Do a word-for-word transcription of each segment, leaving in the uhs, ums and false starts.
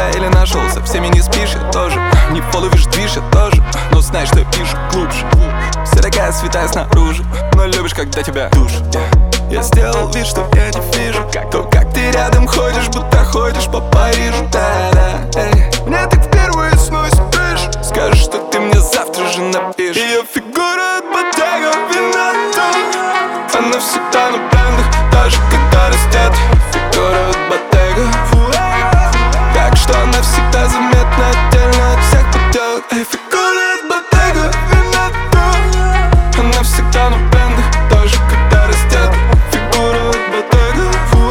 себя или нашел, со всеми не спишь, я тоже. Не фоловишь движ, я тоже, но знаешь, что я пишу глубже. Вся такая святая снаружи, но любишь, когда тебя душат. Я сделал вид, что я не вижу то, как ты рядом ходишь, будто ходишь по Парижу. Да-да, эй. Мне так впервые сносит крышу. Скажешь, что ты мне завтра же напишешь. Ее фигура от Bottega Veneta, она всегда на брендах, даже когда растет. Фигура от Bottega, так что она всегда заметна, отдельно от всех поделок. Эй, фигура от Bottega Veneta, она всегда на брендах, даже когда растет. Фигура от Bottega,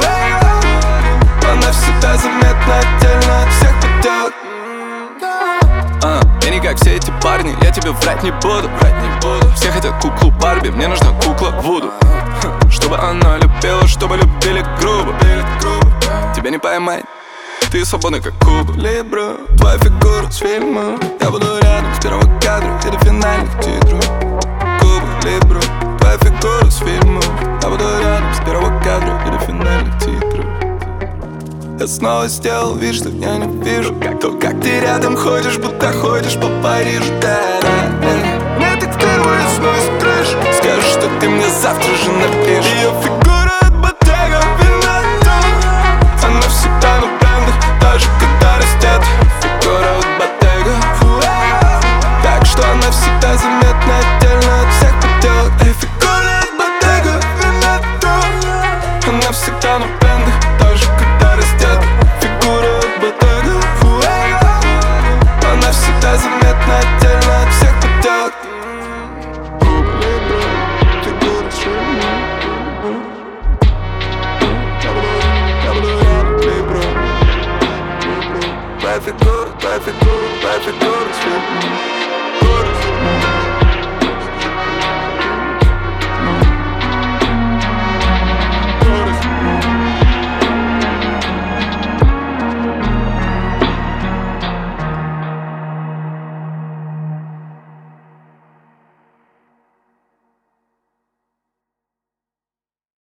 она всегда заметна, отдельно от всех поделок. А, я не как все эти парни, я тебе врать не буду, врать не буду. Все хотят куклу Барби, мне нужна кукла Вуду. Чтобы она любила, чтобы любили грубо. Тебя не поймать, ты свободна как Куба Либра. Твоя фигура с фильма, я буду рядом с первого кадра или финальных титров. Куба Либра, твоя фигура с фильма, я буду рядом с первого кадра или финальных титров. Я снова сделал вид, что я не вижу то, как ты рядом ходишь, будто ходишь по Парижу. Да-да, эй. Мне так впервые сносит крышу. Скажешь, что ты мне завтра же напишешь. Ее фигура